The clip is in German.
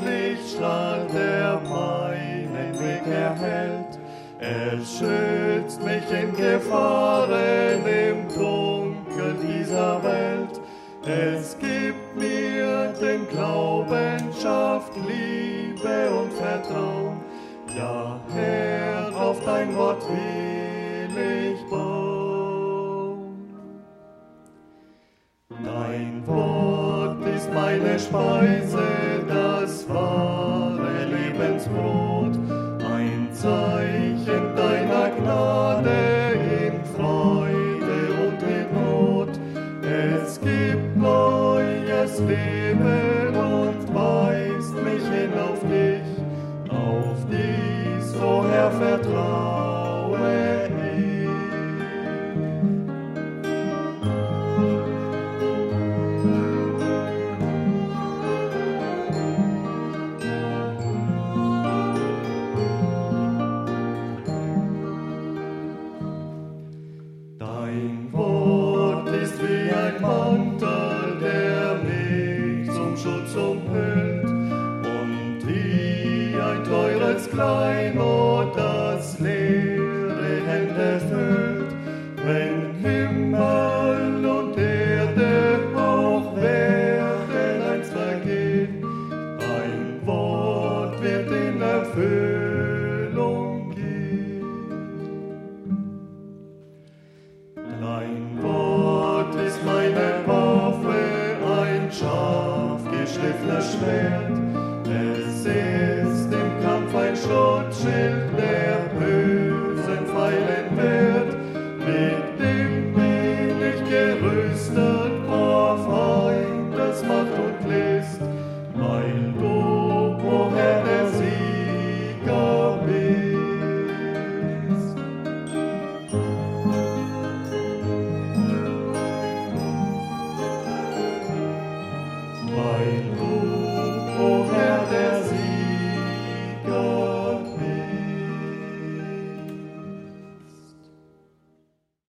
Lichtstrahl, der meinen Weg erhellt. Er schützt mich in Gefahren im Dunkel dieser Welt. Es gibt mir den Glauben, schafft Liebe und Vertrauen. Ja, Herr, auf dein Wort will ich bauen. Dein Wort ist meine Speise, das wahre Lebensbrot, ein Zeichen deiner Gnade in Freude und in Not. Es gibt neues Leben und weist mich hin auf dich, auf dies, o Herr, vertraue ich. Dein Wort ist wie ein Mantel, der mich zum Schutz umhüllt, und wie ein teures Kleinod, das leere Hände füllt. Wenn Himmel und Erde auch werden einst vergehen, ein Wort wird in Erfüllung gehen. Dein Wort ist meine Waffe, ein scharf geschliffenes Schwert. Es ist im Kampf ein Schutzschild, der